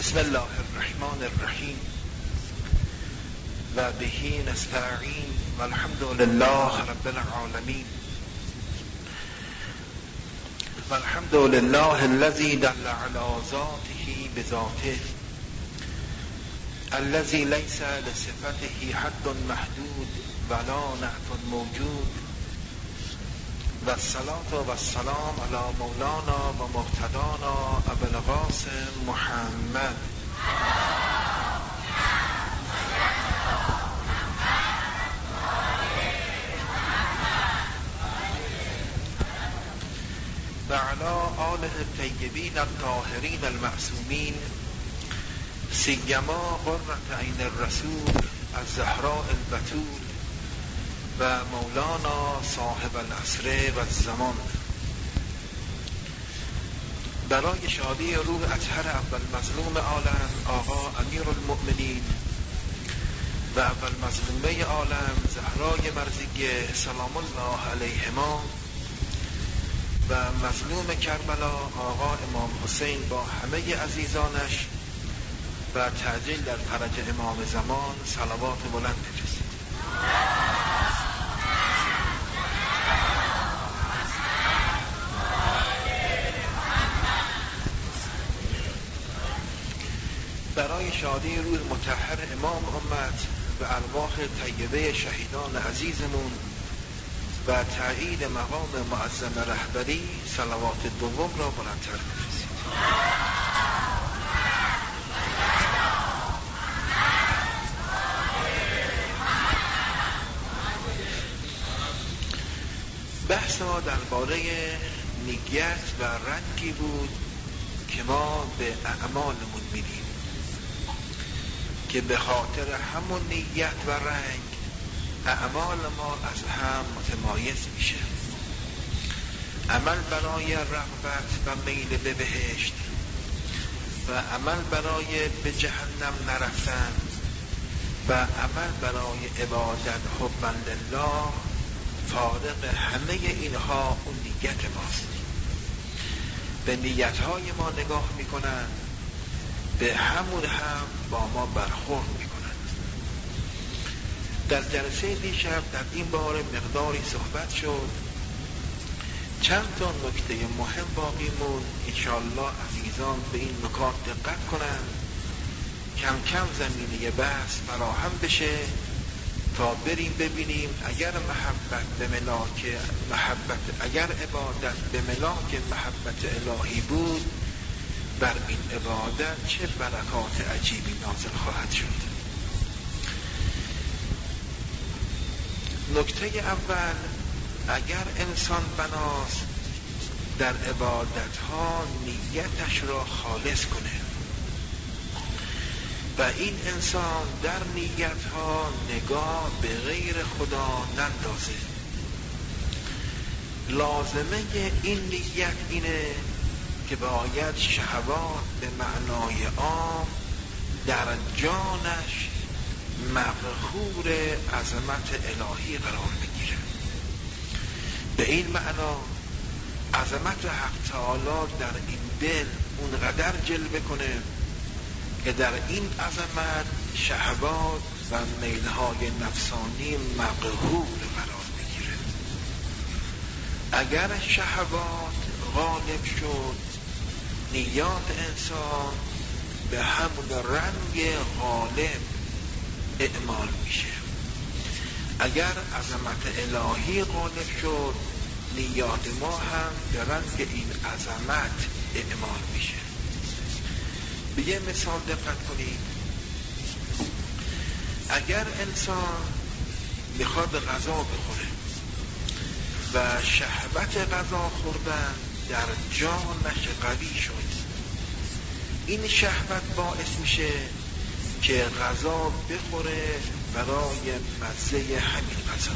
بسم الله الرحمن الرحیم و بهی نستعین و الحمد لله رب العالمین و الحمد لله الذي دل على ذاته بذاته الذي ليس لصفته حد محدود ولا نعت موجود و الصلاة و السلام علی مولانا و مقتدانا ابو القاسم محمد و علی آله الطیبین الطاهرین المعصومین سیما قرة عین الرسول الزهراء البتول و مولانا صاحب العصر و الزمان. برای شادی روح اطهر اول مظلوم عالم آقا امیر المؤمنین و اول مظلومه عالم زهرای مرضیه سلام الله علیهما و مظلوم کربلا آقا امام حسین با همه عزیزانش و تعجیل در فرج امام زمان صلوات بلند بفرستید. برای شادی روح مطهر امام امت و ارواح طیبه شهیدان عزیزمون و تأیید مقام معظم رهبری صلوات دوم را بلندتر بفرستید. بحث ما درباره نیت و رنگی بود که ما به اعمالمون میدیم که به خاطر همون نیت و رنگ اعمال ما از هم متمایز میشه. عمل برای رغبت و میل به بهشت و عمل برای به جهنم نرفتن و عمل برای عبادت حبا لله فارق همه اینها اون نیت ماست. به نیتهای ما نگاه میکنن، به همون هم با ما برخورد میکنن. در جلسه دیشب در این باره مقداری صحبت شد. چند تا نکته مهم باقی موند. انشاءالله عزیزان به این نکات دقت کنن، کم کم زمینه بحث فراهم بشه تا بریم ببینیم اگر اگر عبادت به ملاک محبت الهی بود بر این عبادت چه برکات عجیبی نازل خواهد شد. نکته اول، اگر انسان بناست در عبادت ها نیتش را خالص کنه و این انسان در نیت ها نگاه به غیر خدا نندازه، لازمه این نیت اینه که باید شهوات به معنای عام در جانش مغرور عظمت الهی قرار بگیره. به این معنا عظمت حق تعالی در این دل اونقدر جلوه کنه که در این عظمت شهوات و میلهای نفسانی مغرور قرار بگیره. اگر شهوات غالب شد نیات انسان به همون رنگ غالب اعمال میشه. اگر عظمت الهی غالب شد نیات ما هم به رنگ این عظمت اعمال میشه. به یه مثال دقت کنید. اگر انسان میخواد غذا بخوره و شهوت غذا خوردن در جانش قوی شد، این شهوت باعث میشه که غذا بخوره برای مزه همین غذا،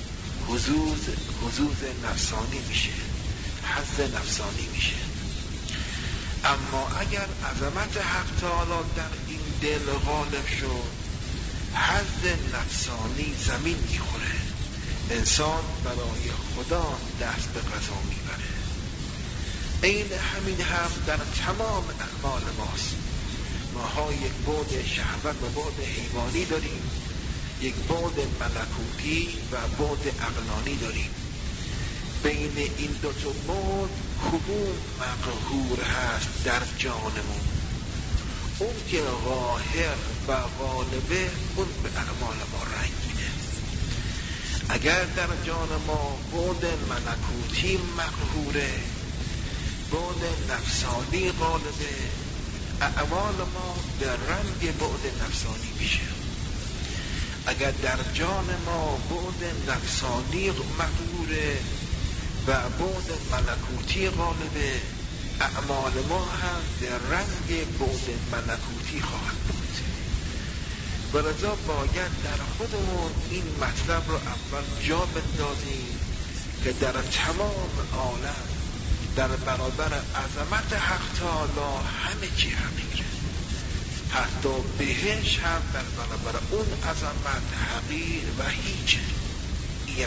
حظوظ نفسانی میشه، حظ نفسانی میشه. اما اگر عظمت حق تعالی در این دل غالب شد حظ نفسانی زمین میخوره، انسان برای خدا دست به غذا میبره. این همین هم در تمام اعمال ماست. ما ماها یک بعد شهوت و بعد حیوانی داریم، یک بعد ملکوتی و بعد عقلانی داریم. بین این دو تا بعد کدوم مقهور هست در جانمون؟ اون که قاهر و غالبه، اون به اعمال ما رنگ میده. اگر در جان ما بعد ملکوتی مقهوره، بعد نفسانی غالبه، اعمال ما به رنگ بعد نفسانی میشه. اگر در جان ما بعد نفسانی مقهوره و بعد ملکوتی غالبه، اعمال ما هم در رنگ بعد ملکوتی خواهد بود. ولذا باید در خودمون این مطلب رو اول جا بندازیم که در تمام عالم در برابر عظمت حق تعالی همه چی حقیره. حتی بهش هم در برابر اون عظمت حقیر و هیچه. این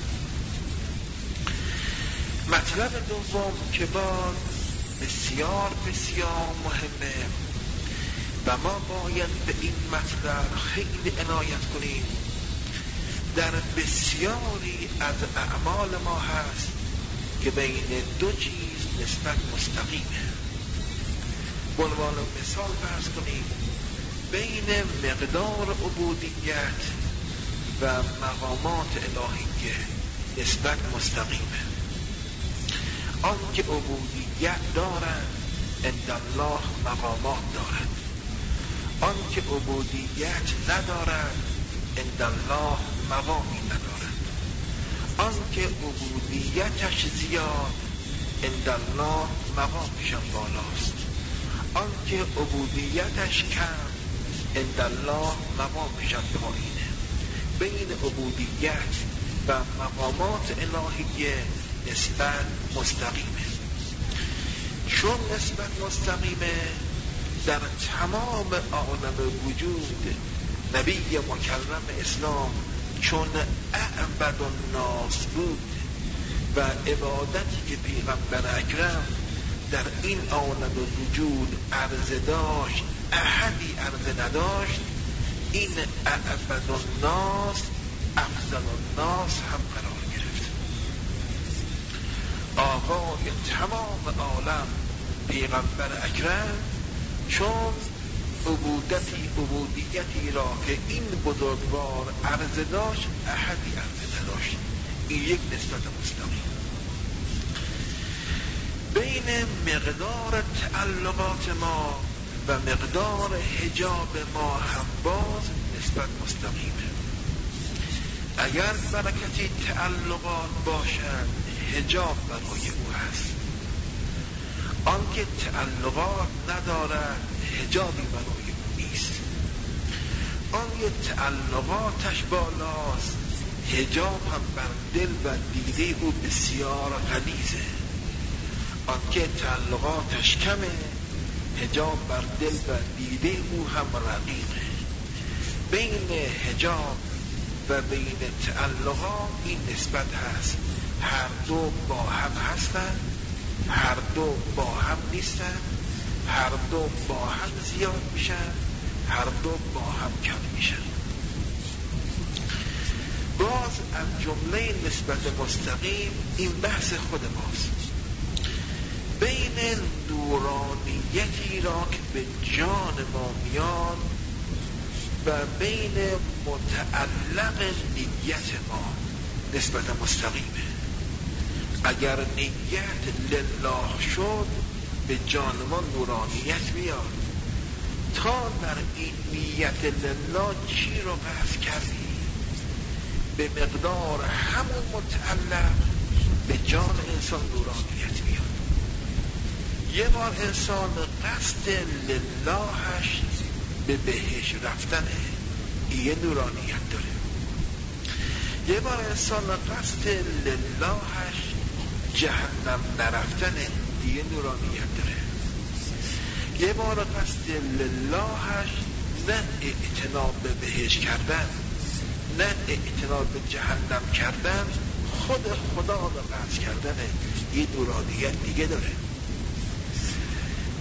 مطلب دوم که باز بسیار بسیار مهمه و ما باید به این مطلب خیلی عنایت کنیم. در بسیاری از اعمال ما هست که بین دو چیز نسبت مستقیمه. به عنوان مثال فرض کنیم بین مقدار عبودیت و مقامات الهیه نسبت مستقیمه. آن که عبودیت دارند عند الله مقامات دارند، آن که عبودیت ندارند عند الله مقامی ندارند. آن که عبودیتش زیاد عند الله مقامش بالاست، آن که عبودیتش کم عند الله مقامش پایینه. بین عبودیت و مقامات الهیه نسبت مستقیمه. چون نسبت مستقیمه، در تمام عالم وجود نبی مکرم اسلام چون اعبد الناس بود و عبادتی که پیغمبر اکرم در این عالم وجود عرضه داشت احدی عرضه نداشت، این اعبد الناس افضل الناس هم قرار گرفت. آقای تمام عالم پیغمبر اکرم چون عبودیتی را که این بزرگوار عرضه داشت احدی عرضه نداشت. این یک نسبت مستقیم. بین مقدار تعلقات ما و مقدار حجاب ما هم باز نسبت مستقیمه. اگر برکتی تعلقات باشد حجاب برای او هست، آنکه تعلقات ندارد حجابی برای او نیست. آنکه تعلقاتش بالاست حجاب هم بر دل و دیده او بسیار غلیظه. آنکه تعلقاتش کمه حجاب بر دل و دیده او هم رقیقه. بین حجاب و بین تعلقات این نسبت هست. هر دو با هم هستند، هر دو با هم نیستند، هر دو با هم زیاد میشن، هر دو با هم کم میشن. باز از جمله نسبت مستقیم این بحث خود ماست. بین نورانیتی را که به جان ما میاد و بین متعلق نیت ما نسبت مستقیمه. اگر نیت لله شد به جان ما نورانیت میاد. تا در این نیت لله چی رو قصد کردی؟ به مقدار همون متعلق به جان انسان نورانیت میاد. یه بار انسان قصد للهش به بهش رفتنه، یه نورانیت داره. یه بار انسان قصد للهش جهنم نرفتنه، دیگه نورانیت داره. یه بار قصد للهش نه اعتناب به بهش کردن، نه اعتناب به جهنم کردن، خود خدا رو قصد کردنه، یه نورانیت دیگه داره.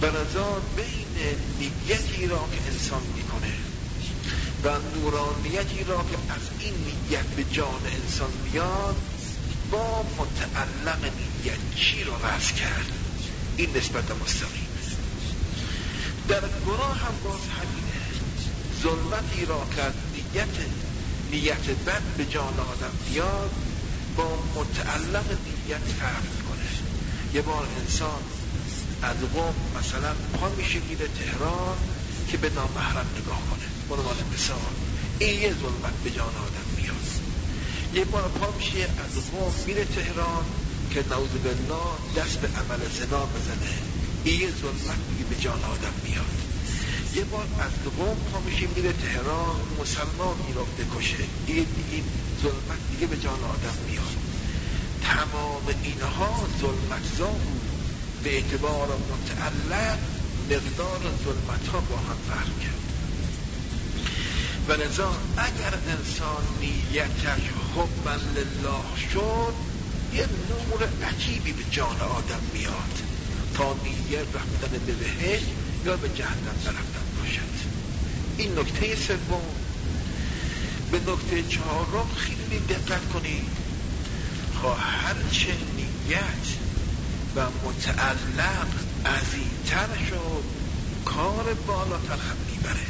بنظر بین نیتی را که انسان میکنه و نورانیتی را که از این نیت به جان انسان میاد با متعلق نیت چی را رفع کرد؟ این نسبت مستقیم است. در گناه هم باز همینه. ظلمتی را که از نیت بد به جان آدم بیاد با متعلق نیت رفع کنه. یه بار انسان از قم مثلا پا میشه میره تهران که به نامحرم نگاه کنه، بنابرای مثال این یه ظلمت به جان آدم میاد. یه بار پا میشه از قم میره تهران که نعوذ بالله دست به عمل زنا بزنه، این یه ظلمت دیگه به جان آدم میاد. یه بار از قم پا میشه میره تهران مسلمانی را بکشه، این ظلمت دیگه به جان آدم میاد. تمام اینها ظلمت‌زا بود. به اعتبار متعلق مقدار ظلمت ها با هم فرق کرد. و لذا اگر انسان نیتش حبا لله شد یه نور عجیبی به جان آدم میاد تا نیت رفتن به بهشت یا به جهنم رفتن باشد. این نکته سوم. به نکته چهارم خیلی دقت کنید. هرچه نیت و متعلق عظیم‌تر شد کار بالاتر هم میبره.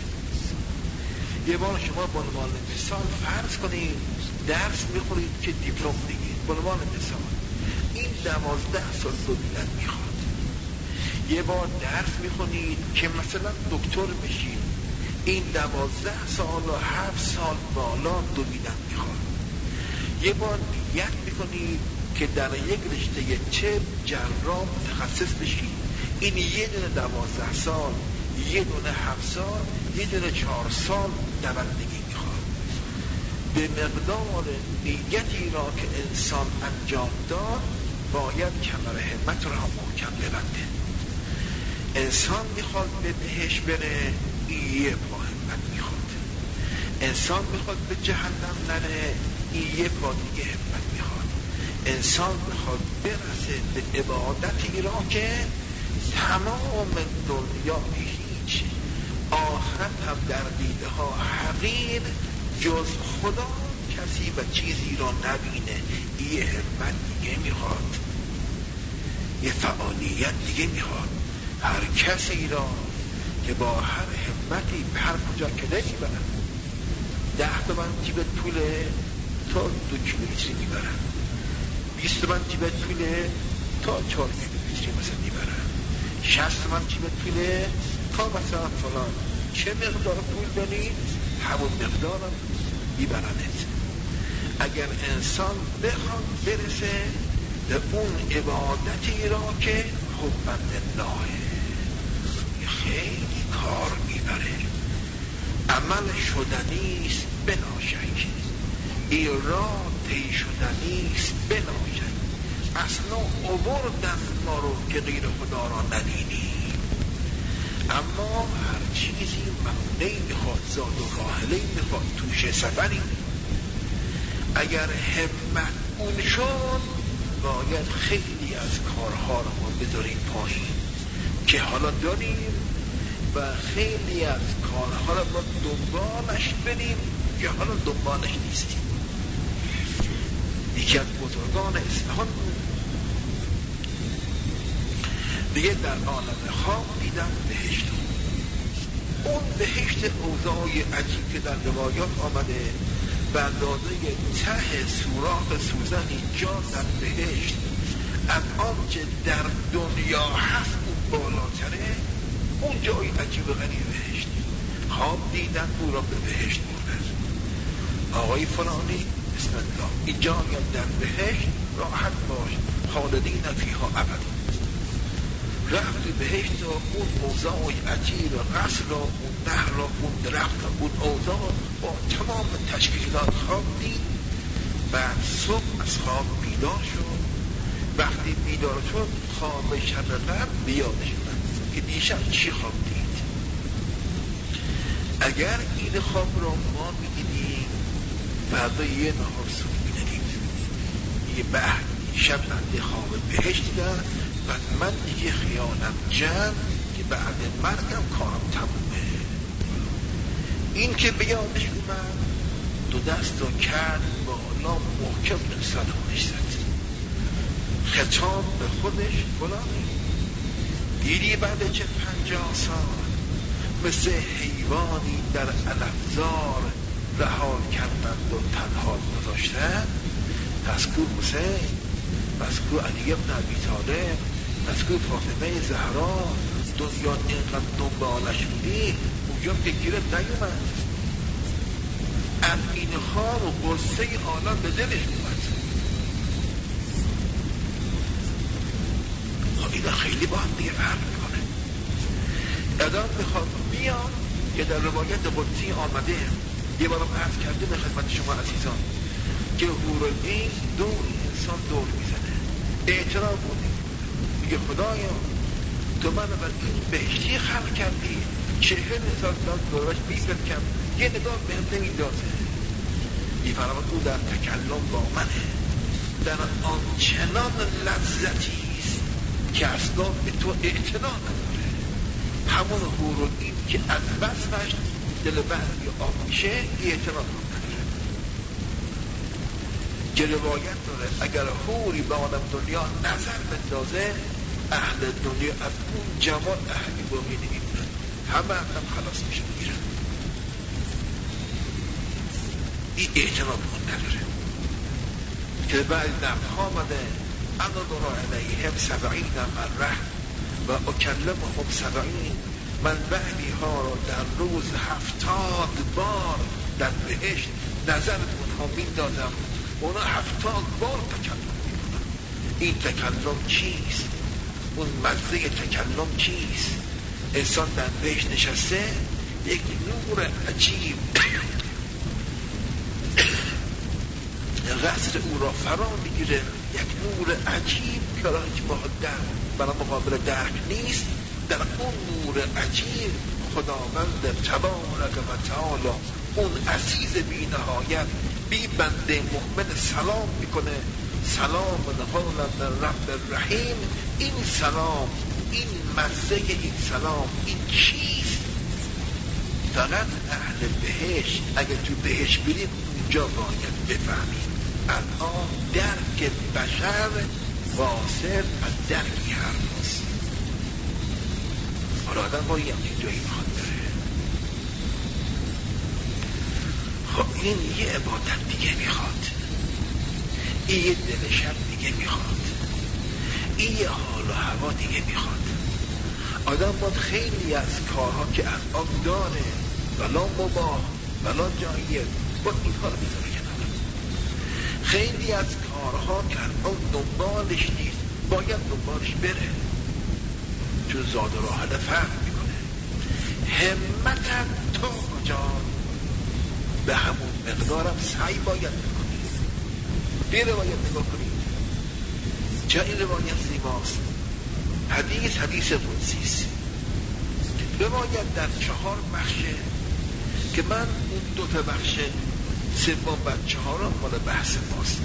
یه بار شما به عنوان مثال فرض کنید درس میخورید که دیپلم بگیرید. به عنوان مثال این 12 سال دویدن میخواد. یه بار درس میخونید که مثلا دکتر بشید، این 12 سال و 7 سال بالا دویدن میخواد. یه بار نیت میکنید که در یک رشته چه جراح متخصص بشید، این یه دونه 12 سال، یه دونه 7 سال، یه دونه 4 سال دوندگی میخواد. به مقدار نیتی را که انسان انجام داد باید کمر همت را محکم ببنده. انسان میخواد به بهشت بره، یه پا همت میخواد. انسان میخواد به جهنم نره، یه پا دیگه همت میخواد. انسان میخواد برسه به عبادتی را که تمام دنیا هیچ، آخرت هم در دیده ها حقیر، جز خدا کسی و چیزی را نبینه. یه همت دیگه میخواد، یه فعالیت دیگه میخواد. هر کسی را که با هر همتی به هر کجا که نمیبرن 10 تومن جیب پوله تا 2 کیلومتری میبرن، 20 تومن جیب پوله تا 4 کیلومتری مثلا میبرن، 60 تومن جیب پوله تا مثلا فلان چه مقدار پول داری همون مقدار هم میبرنت. اگر انسان بخواد برسه به اون عبادتی را که حبا لله خیلی کار میبره، عمل شدنیست بلا شک، این راه طی شدنیست بلا شک. اصلا آوردن ما رو که غیر خدا را نبینیم، اما هر چیزی ممنعی میخواد، زاد و راحله میخواد، توش سفری. اگر همت اون شد باید خیلی از کارها رو ما بذاریم پایین که حالا داریم و خیلی از کارها رو ما دنبالش بریم که حالا دنبالش نیستیم. یکی از بزرگان اصفهان بود، دیگه در عالم خواب دیدم بهشت. اون بهشت اوضاعی عجیب که در روایات آمده به اندازه ته سوراخ سوزنی جا در بهشت از آنچه در دنیا هست اون بالاتره. اون جای عجیب غریب بهشت. خواب دیدن او را به بهشت بردن. آقای فلانی بسم الله اینجا در بهشت راحت باش، خالدین فیها ابدا. رفت بهشت و اون اوضاع عجیب قصر را، اون نهر را، اون درخت را، اون اوضاع با تمام تشکیلات خواب دید. بعد صبح از خواب بیدار شد. وقتی بیدار شد خواب شب قبل بیادش اومد که دیشب چی خواب دید. اگر این خواب را ما میدیدیم فردا یه نهار صبح میدیدیم یه شب بنده خواب بهشت دیدن و من دیگه خیالم جمع که بعد مرگم کارم تمومه. این که به یادش اومد دو دست رو کرد بالا محکم به صدامش زد. خطاب به خودش فلانی دیدی بعد چه 50 سال مثل حیوانی در علفزار رها کردند و تنها گذاشتند؟ پس کو حسین، پس کو علی ابن ابی طالب، پس کو فاطمه زهرا، دنیا اینقدر دنبالش بودی اونجا که گیرت نیومد. امین خان و قصه عالم به دلش اومد. اینا خیلی با هم دیگه فرق میکنه. ادام میخواد بیان که در روایت قدسی آمده، یه بارم عرض کردیم به خدمت شما عزیزان که حورالعین دور انسان دور میزنه، اعتراف بودی میگه خدایا تو من بر این بهشتی خلق کردی، 40,000 سال دورش بیفت کم، یه نگاه به هم نمیدازه. میفرماد او در تکلم با منه، در آنچنان لذتی است که اصلا به تو اعتنا نداره. همون حورالعین که از وصفش دل بعضی آب میشه اعتنا نداره. که روایت داره اگر حوری به عالم دنیا نظر بندازه اهل دنیا از اون جمال اهلی باقی نمیمونن، همه هم خلاص میشه میگیرن. این اعتنا به اون نداره. که بعد نمها آمده انا برا علیهم 70 مره و اکلمهم 70، من وحی ها را در روز 70 بار در بهشت نظر اونها میدادم، اونا 70 بار تکلم میکنن. این تکلم چیست؟ اون مزه تکلم چیست؟ انسان در بهشت نشسته یک نور عجیب قصر او را فرا میگیره، یک نور عجیب که را هیچ برای مقابل درک نیست. در اون نور عجیب خداوند تبارک و تعالی اون عزیز بی نهایت بی بنده مؤمن سلام میکنه، سلام قولا من رب الرحیم. این سلام، این مزه این سلام، این چیست؟ فقط اهل بهشت اگه تو بهشت بریم اونجا باید بفهمیم. الان درک بشر واصل از درکی هرماست. حالا آدم باید یک جایی میخواد بره. خب این یه عبادت دیگه میخواد، این یه دل شب دیگه میخواد، این یه حال و هوا دیگه میخواد. آدم باید خیلی از کارها که از آن داره ولا مباح ولا جایز باید این کار بیزاره کنه. خیلی از کارها که الان دنبالش نیست باید دنبالش بره، چون زاد و راحل فرق میکنه. همتم تا کجا به همون مقدارم سعی باید بکنید. این روایت نگاه کنید چه این روایت زیباست. حدیث قدسیست. روایت در 4 بخشه که من اون 2 بخش سوم و 4 مال بحث ماست.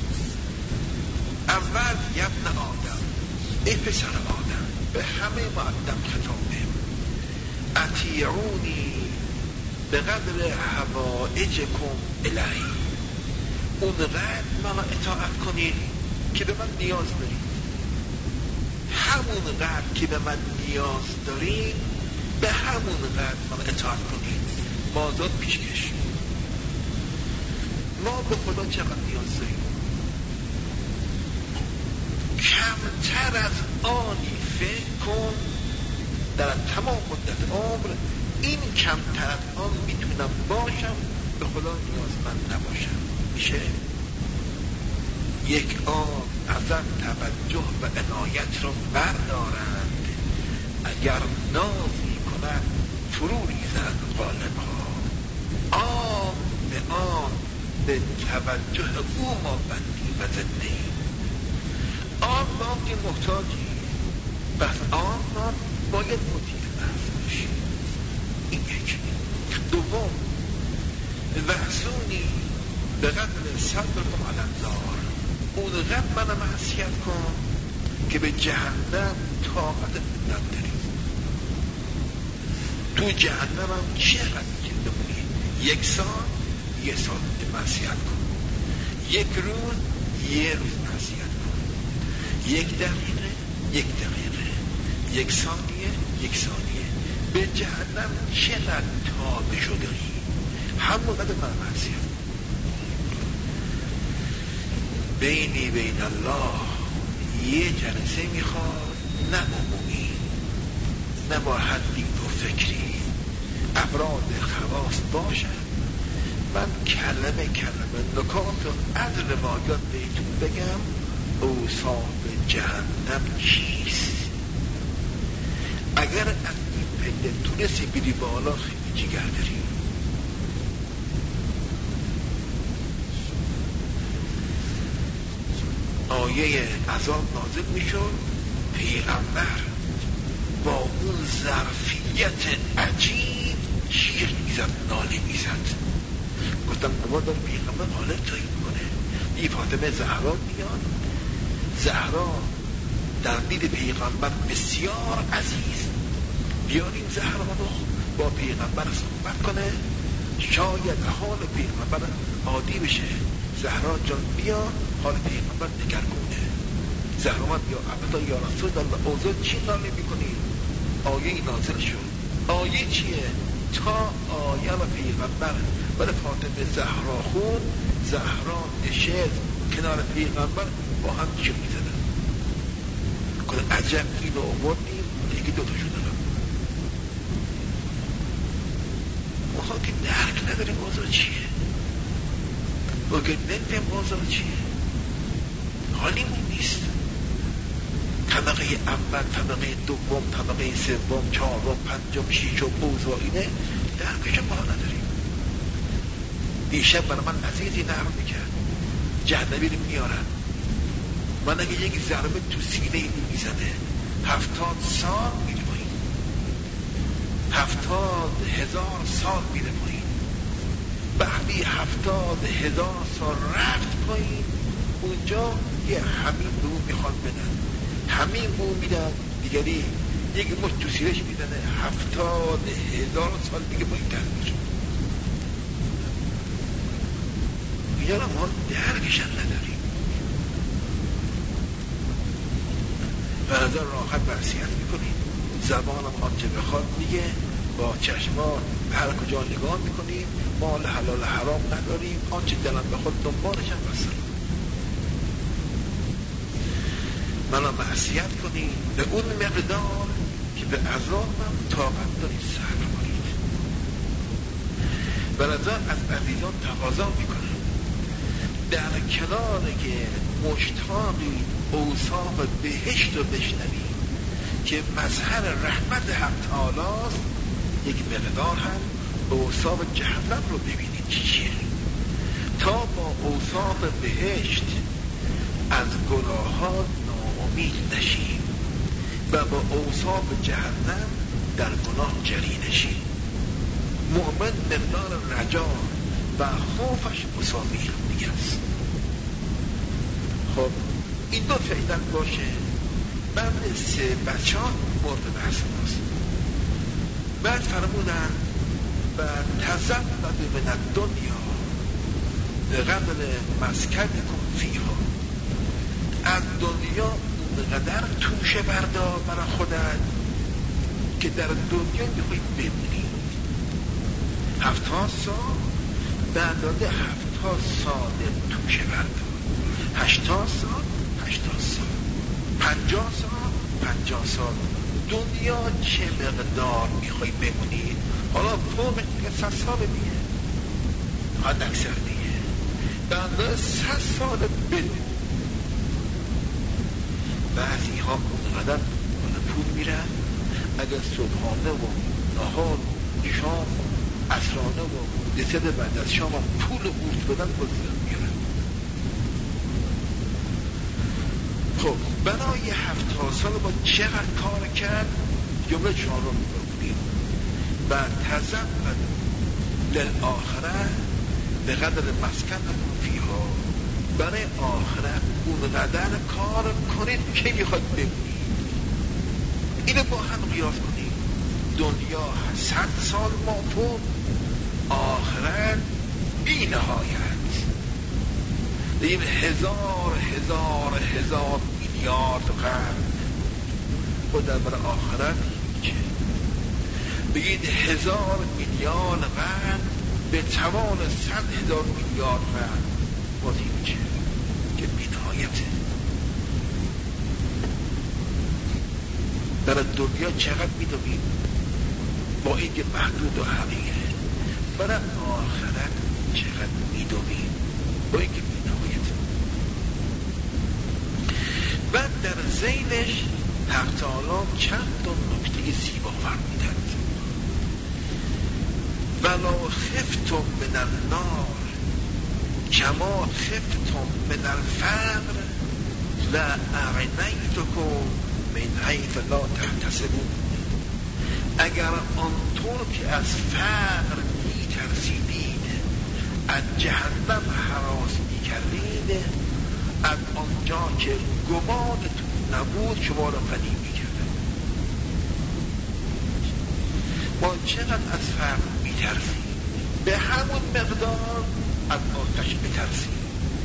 اول یبن آدم، ای پسر آدم، به همه مقدم خطابه، اطیعونی به قدر حوائجکم الی، اونقدر من اطاعت کنید که به من نیاز دارید. همون قدر که به من نیاز دارید به همون قدر من اطاعت کنید. مازاد پیشکش. ما به خدا چقدر نیاز داریم؟ کمتر از آنی فکر کن در تمام مدت عمر این کمتر از آن میتونم باشم به خدا نیازمند نباشم. میشه؟ یک آن ازم توجه و عنایت را بردارند، اگر نازی کند فرو ریزد غالبها. آن به آن به توجه او ما بندی و زنده ایم. آن ما که محتاجی، بس آن ما باید مطیع محض باشیم. این یک. دوم، وحسونی به قدر صبرکم علی النار، اونقدر منم معصیت کن که به جهنم طاقت نداری. تو جهنم هم چقدر میگه بمونی؟ 1 سال 1 سال معصیت کن، 1 روز 1 روز معصیت کن، 1 دقیقه 1 دقیقه، 1 ثانیه 1 ثانیه. به جهنم چقدر تابشو داری؟ همون قدر من معصیت. بینی بین الله یه جلسه میخواد، نه عمومی، نه با حدی و فکری، افراد خواص باشن. من کلمه نکات و از روایات بهتون بگم اوصاف جهنم چیست. اگر از این پله تونستی بری بالا خیلی جگر داری. آیه عذاب نازل میشد، پیغمبر با اون ظرفیت عجیب شیر میزد، ناله میزد. گفتم اما داره پیغمبر حالت تایی میکنه. یه فاطمه زهرا میاد، زهرا در دید پیغمبر بسیار عزیز، بیاریم زهرا رو با پیغمبر صحبت کنه، شاید حال پیغمبر عادی بشه. زهرا جان بیا حال پیغمبر دگرگونه. زهرا من یا عبدا یا رسول الله اوضاع چی ناله میکنی؟ آیه نازل شد. آیه چیه؟ تا آیه و پیغمبر برای فاطمه زهرا خون، زهرا نشست کنار پیغمبر با هم چی میزدن. کنه عجب اینو آوردیم دیگه دوتا شدن. ما که درک نداریم اوضاع چیه، ما که نمیدیم اوضاع چیه، حالیمون نیست. طبقه اول، طبقه دوم، طبقه سوم، چهارم، پنجم، ششم اوضاع اینه، درکش ما نداریم. دیشب برای من عزیزی نقل میکرد، جهنمی رو میارن، من اگه یک ضربه تو سینه این میزده 70 سال میره پایین، 70,000 سال میره پایین. وقتی 70,000 سال رفت پایین، اونجا یه همین به اون میخواد بدن، همین به اون میدن، دیگری یک مشت تو سینه‌اش میزنه 70,000 سال دیگه پایین تر میشه. اینا ما درکشن نداریم. و نظر راحت معصیت میکنیم، زبانم آنچه بخواد میگه، با چشمان هر کجا نگاه میکنیم، مال حلال حرام نداریم، آنچه دلم بخواد دنبالش هم بسر. منو معصیت کنیم به اون مقدار که به عذابم طاقت دارید صبر کنید. و نظر از عزیزان تقاضا میکنم در کنار که مشتاقی اوصاف بهشت رو بشنوید که مظهر رحمت حق تعالی است، یک مقدار هم اوصاف جهنم رو ببینید چیه، تا با اوصاف بهشت از گناهات ناامید نشیم و با اوصاف جهنم در گناه جری نشیم. مؤمن مقدار رجا و خوفش مساوی هم دیگه است. خب این دو فعلا باشه. بعد 3 بچه ها مورد بحث ماست. بعد فرمودن و تزود من الدنیا بقدر مسکنکم فیها، از دنیا اونقدر توشه بردار برای خودت که در دنیا میخوایی بمونی. 70 سال به اندازه 70 سال توشه بردار، 80 سال 80 سال، 50 سال 50 سال. دنیا چه مقدار میخوای بمونی؟ حالا فوقش دیگه 100 سال دیگه، حد اکثر دیگه به اندازه 100 سال بمونی. بعضی ها اونقدر پول میرن، اگر صبحانه و نهار و شام و عصرانه و دسر بعد از شام هم پول و قورت بدن بازیدن میرن. خب برای 70 سال با چقدر کار کرد؟ جمله 4 رو میگفتیم و تزود للآخره به قدر مسکن فیها، برای آخرت اونقدر کار کنید که میخواد بمونید. اینو با هم قیاس کنید. دنیا 100 سال مافون، آخرت بی نهایت. این هزار میلیارد قرن و در برای آخرت هیچه. بگید 1000 میلیارد قرن به توان 100,000 میلیارد قرن باز هیچه که بی نهایته. برای دنیا چقدر میدونیم با این که محدود و حقیقه، برای آخرت چقدر میدونیم با این که بی نهایته. بعد در ذیلش حق تعالی چند تا نکته زیبا فرمودند. ولا خفتم من النار کما خفتم من الفقر لأغنیتکم من حیث لا تحتسبون. اگر آنطور که از فقر می‌ترسیدید از جهنم هراس می‌کردید، از آنجا که گمانتون نبود شما را غنی می‌کرد. ما چقدر از فقر می‌ترسیم، به همون مقدار از آتش بترسیم.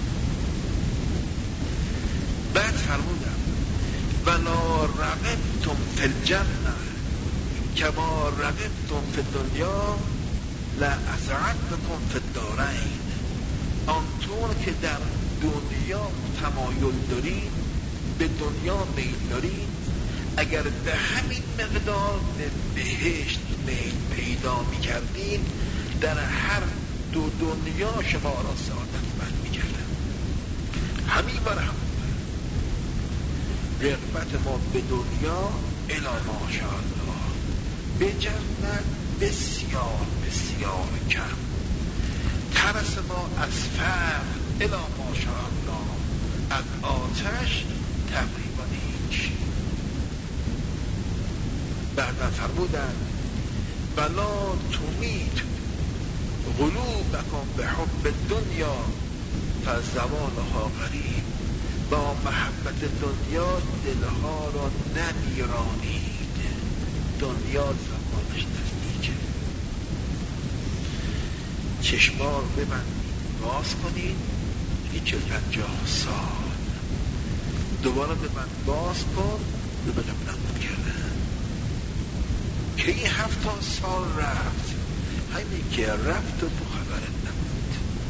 بعد فرمودم ولا رغبتم فی الجنه کما رغبتم فی الدنیا لأسعدتکم فی الدارین. آنطور که در دنیا تمایل دارید، به دنیا میل دارید، اگر به همین مقدار به بهشت میل پیدا میکردید، در هر دو دنیا شما را سعادتمند میکردن. همین بر همون رغبت ما به دنیا الی ماشاءالله، به جنت بسیار بسیار کم. ترس ما از فقر الی ماشاءالله، از آتش تقریبا هیچ. بعد فرمودند ولا تمیت قلوبکم به حب الدنیا فزوالها قریب. با محبت دنیا دلها را نمیرانید، دنیا زمانش نزدیکه. چشما رو ببندید باز کنید، این 40-50 سال دوباره ببند باز کن، رو به قبلم کردن که این 70 سال رفت، همین که رفت و تو خبرت نبود.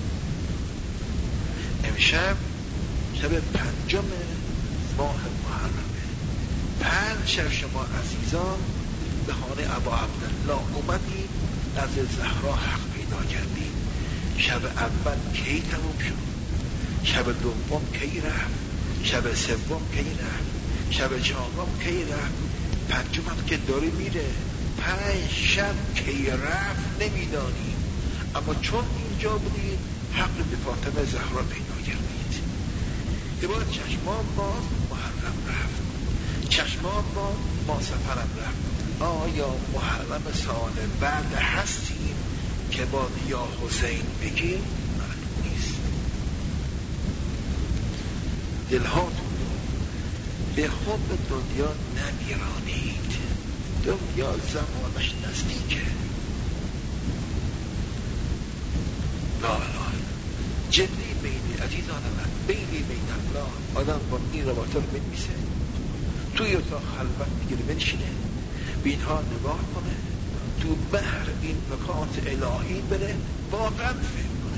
امشب شب 5 ماه محرمه. 5 شب شما عزیزان به خانه ابا عبدالله اومدید، از زهرا حق پیدا کردید. شب اول کی تموم شد؟ شب دوم کی رفت؟ شب سوم کی رفت؟ شب چهارم کی رفت؟ 5 که داره میره. 5 شب کی رفت نمیدانید، اما چون اینجا بودید حق به فاطمه زهرا پیدا کردید. دوباره چشمان باز محرم رفت، چشمان باز ما سفرم رفت. آیا محرم سال بعد هستیم که با یا حسین بگیم؟ نیست. دلهاتون به حب دنیا نمیرانید، دنیا زمانش نزدیکه. لا جدی بینی عزیزان من، بینی بین الله. آدم با این روابط رو بنویسه، توی اتاق خلوت میگیره بنشینه، به اینها نگاه کنه، تو بحر این نکات الهی بره، واقعا فکر کنه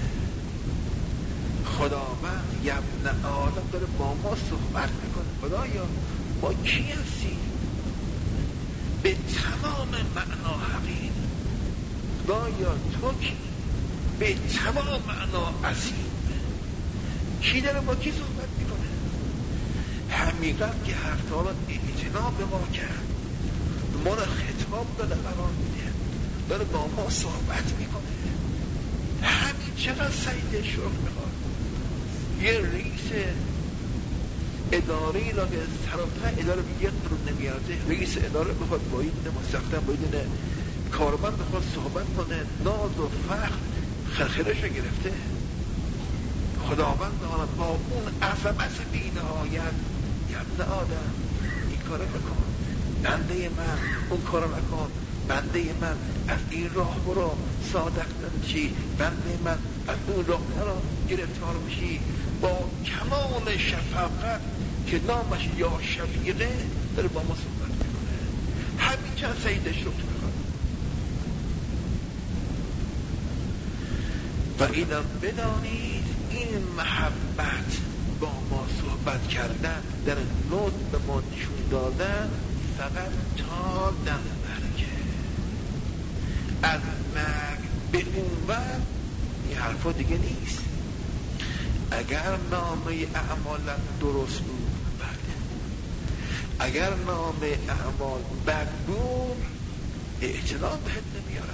خداوند یبن آدم داره با ما صحبت میکنه. خدایا با کی هستی؟ به تمام معنا حقیر. خدایا تو کی؟ به تمام معنا عظیم. کی داره با کی صحبت میکنه؟ حقیقت که حق تعالی اعتنا به ما کرد، ما را خطاب داده قرار میده، داره با ما صحبت میکنه. همین چقدر سعید شروع میخواد. یه رئیس اداره را که طرفه اداره یک رو نمیارده، رئیس اداره بخواد با این مستخدم با این کارمند بخواد صحبت کنه، ناز و فخر خرخرش رو گرفته. خداوند آن با اون عظمت بی‌نهایت یبن آدم این کار بکن، بنده من اون کار نکن، بنده من از این راه برو صادق نمیشی، بنده من از اون راه نرو گرفتار میشی. با کمال شفقت که نامش یا شفیقه داره با ما صحبت میکنه. همین چند سیدش رو میخواد و اینم بدانید این محبت با ما صحبت کردن در نوت به ما نشون دادن فقط تا دم مرگه. از مرگ به اون وقت این حرفا دیگه نیست. اگر نامه اعمالم درست بود بله، اگر نامه اعمال بد بود اعتنا بهت نمیارن.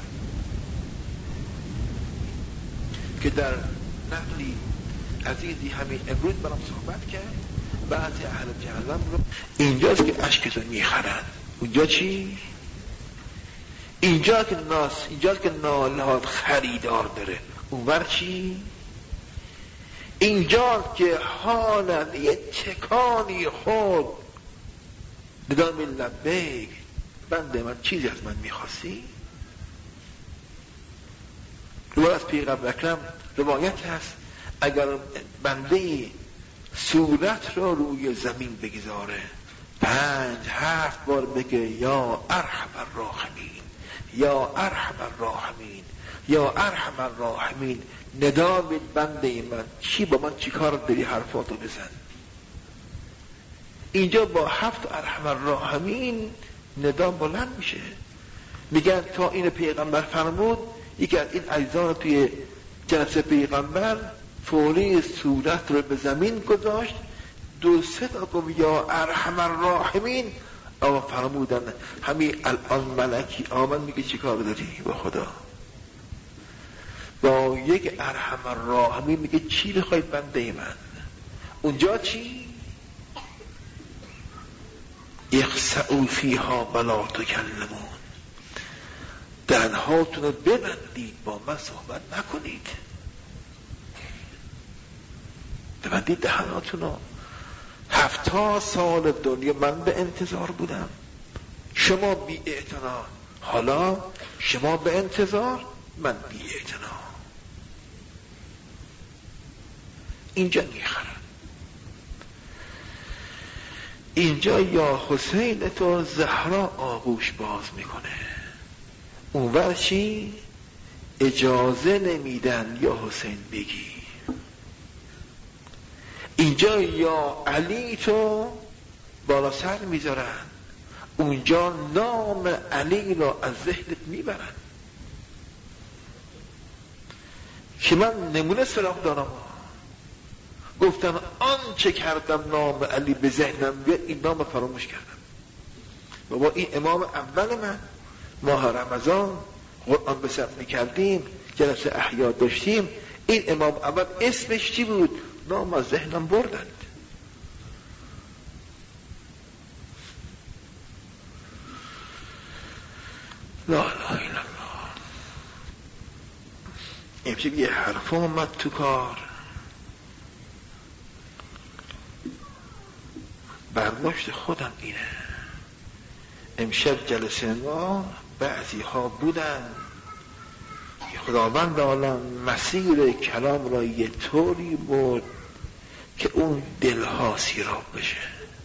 که در نقلی عزیزی همین امروز برام صحبت کرد، بعضی اهل جهنم رو اینجاست که اشکتو میخرن. اونجا چی؟ اینجا که نالهات خریدار داره. اونور چی؟ اینجا که حالت یه تکانی خود بدان لبیک بنده من چیزی از من میخواستی؟ روایت از پیغمبر اکرم روایت هست اگر بنده صورت را روی زمین بگذاره 5-7 بار بگه یا ارحم الراحمین یا ارحم الراحمین یا ارحم الراحمین، ندا به بنده من چی با من چی کار داری حرفاتو بزن. اینجا با 7 ارحم الراحمین ندا بلند میشه. میگن تا این پیغمبر فرمود یکی از این عزیزان توی جلسه پیغمبر فوری صورت رو به زمین گذاشت 2-3 تا گفت یا ارحم الراحمین. اما فرمودن همین الان ملکی آمد میگه چی کار داری با خدا؟ با یک ارحم الراحمین میگه چی بخواید بنده من؟ اونجا چی؟ اخسئوا فیها ولا تکلمون، دهنهاتون رو ببندید با من صحبت نکنید. ببندید دهناتون رو. 70 سال دنیا من به انتظار بودم، شما بی اعتنا. حالا شما به انتظار، من بی اعتنا. اینجا میخرن. اینجا یا حسین تو زهرا آغوش باز میکنه. اونور چی؟ اجازه نمیدن یا حسین بگی. اینجا یا علی تو بالا سر میذارن، اونجا نام علی را از ذهنت میبرن. که من نمونه سراغ دارم، گفتن آنچه کردم نام علی به ذهنم بیاد این نام فراموش کردم. بابا این امام اول من، ماه رمضان قرآن به صرف میکردیم، جلسه احیا داشتیم، این امام اول اسمش چی بود؟ نام از ذهنم بردند. لا اله الا الله. امشب یه حرف اومد تو کار، برداشت خودم اینه. امشب جلسه ما بعضی ها بودن که خداوند عالم مسیر کلام را یه طوری برد که اون دلها سیراب بشه.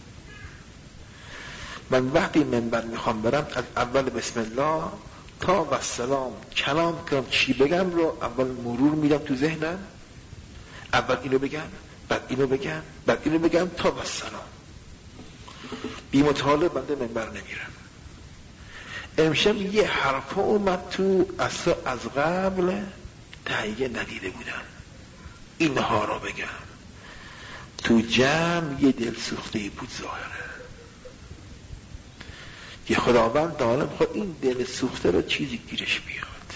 من وقتی منبر میخوام برم از اول بسم الله تا و سلام کلام کنم چی بگم رو اول مرور میدم تو ذهنم. اول اینو بگم، بعد اینو بگم، بعد اینو بگم تا و سلام. بی مطالعه بنده منبر نمیرم. امشب یه حرفا اومد تو از قبل تهیه ندیده بودم، اینها را بگم. تو جمع یه دل سوخته بود ظاهره که خداوند عالم خود این دل سوخته را چیزی گیرش بیاد.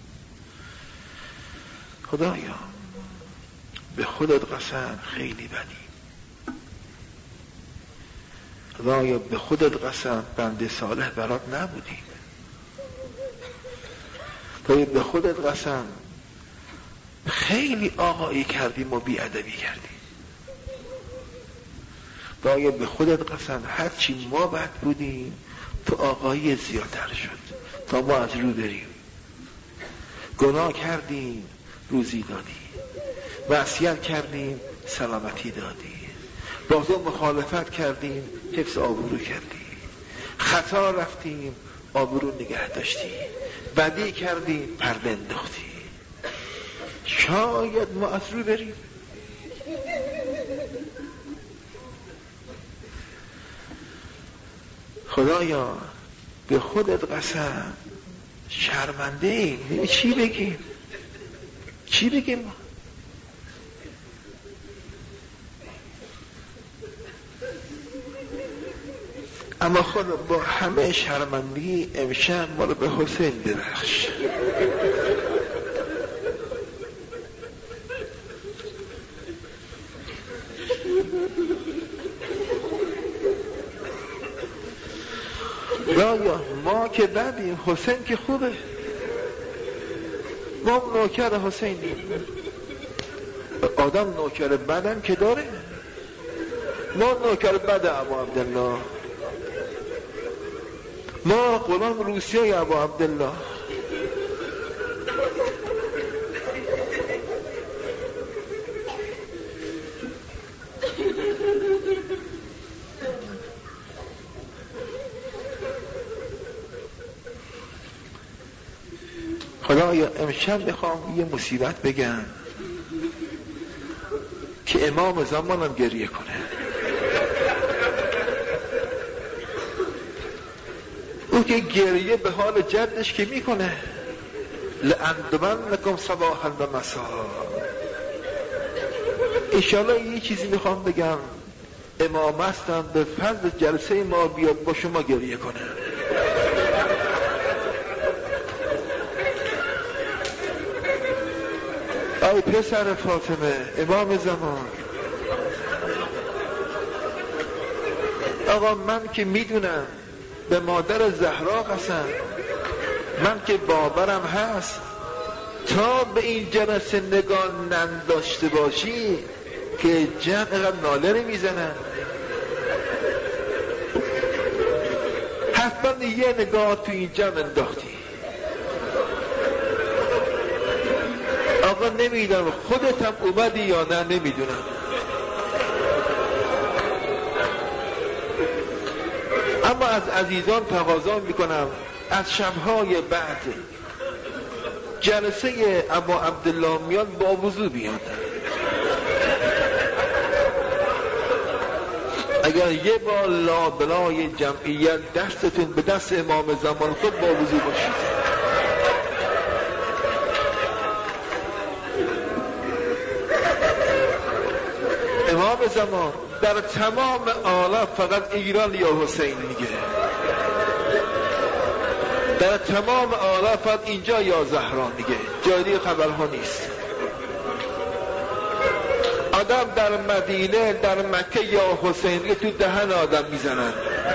خدایا به خودت قسم خیلی بدی. خدایا به خودت قسم بنده صالح برات نبودیم. خدایا به خودت قسم خیلی آقایی کردیم و بیادبی کردیم. خدایا به خودت قسم هرچی ما بد بودیم تو آقایی زیادتر شد. تا ما از رو بریم. گناه کردیم روزی دادی، معصیت کردیم سلامتی دادی، با تو مخالفت کردیم حفظ آبرو کردی، خطا رفتیم آبرو نگه داشتی، بدی کردیم پرده انداختی. شاید ما از رو بریم. خدایا به خودت قسم شرمنده ایم. چی بگیم؟ چی بگیم؟ اما خدا با همه شرمندگی امشب ما رو به حسین ببخش. یا ما که بدیم، حسین که خوبه. ما نوکر حسینیم. آدم نوکر بدم که داره. ما نوکر بد ابا عبدالله، ما غلام روسیه ابا عبدالله. خدایا امشب میخوام یه مصیبت بگم که امام زمانم گریه کنه. او که گریه به حال جدش که میکنه، لأندمنکم صباحا و مساء. انشاءالله یه چیزی میخوام بگم، امام هستم به فضل جلسه ما بیاد با شما گریه کنه. ای پسر فاطمه امام زمان، آقا من که میدونم به مادر زهرا قسم، من که باورم هست تا به این جلسه نگاه ننداشته باشی که جمع قد ناله نمیزنن. حتما یه نگاه تو این جمع انداختی. آقا نمیدونم خودت هم اومدی یا نه، نمیدونم. اما از عزیزان تقاضا میکنم از شبهای بعد جلسه ابا عبدالله میاد با وضو بیاد. اگر یه بار لابلای جمعیت دستتون به دست امام زمان خود با وضو باشید. امام زمان در تمام عالم فقط ایران یا حسین میگه، در تمام عالم فقط اینجا یا زهرا میگه، جای دیگه خبرها نیست. آدم در مدینه در مکه یا حسین میگه تو دهن آدم میزنن.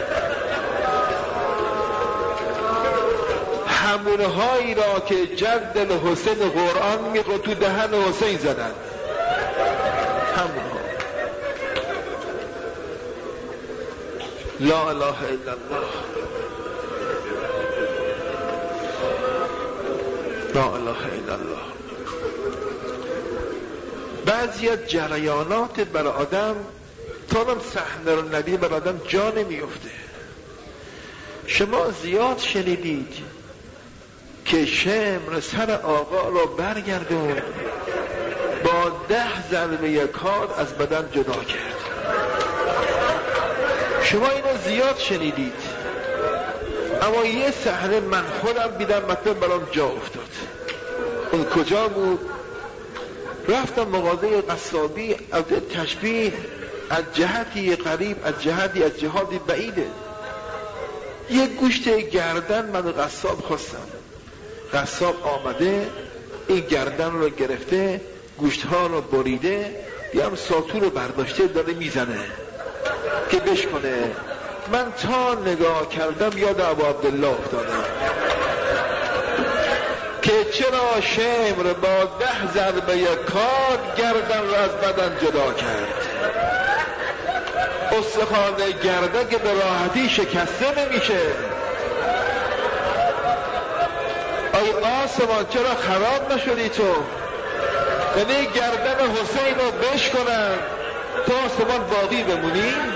همونه هایی را که جد حسین قرآن میگه تو دهن حسین زدن. همونه ها. لا اله الا الله، لا اله الا الله. بعضی از جریانات بر آدم تا هم صحنه رو ندید بر آدم جا نمیفته. شما زیاد شنیدید که شمر سر آقا رو برگردون با 10 ضربه کار از بدن جدا کرد. شما اینو زیاد شنیدید، اما یه صحنه من خودم دیدم مثلا برام جا افتاد. اون کجا بود؟ رفتم مغازه قصابی، از تشبیه از جهتی قریب از جهاتی بعیده. یه گوشت گردن من قصاب خواستم. قصاب آمده این گردن رو گرفته، گوشت ها رو بریده، یه هم ساتور رو برداشته داره میزنه که بشکنه. من تا نگاه کردم یاد ابو عبدالله افتادم که چرا شمر با 10 ضربه کار گردن رو از بدن جدا کرد. استخوان گردن که به راحتی شکسته نمیشه. ای آسمان چرا خراب نشدی تو؟ یعنی گردن حسین رو بشکنن تو آسمان باقی بمونی؟